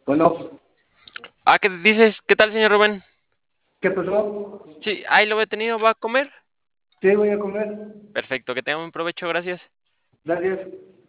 Bueno, ¿Qué dices? ¿Qué tal, señor Rubén? ¿qué pasó? Sí, ahí lo he tenido, ¿va a comer? Sí, voy a comer. Perfecto, que tenga un provecho, gracias. Gracias.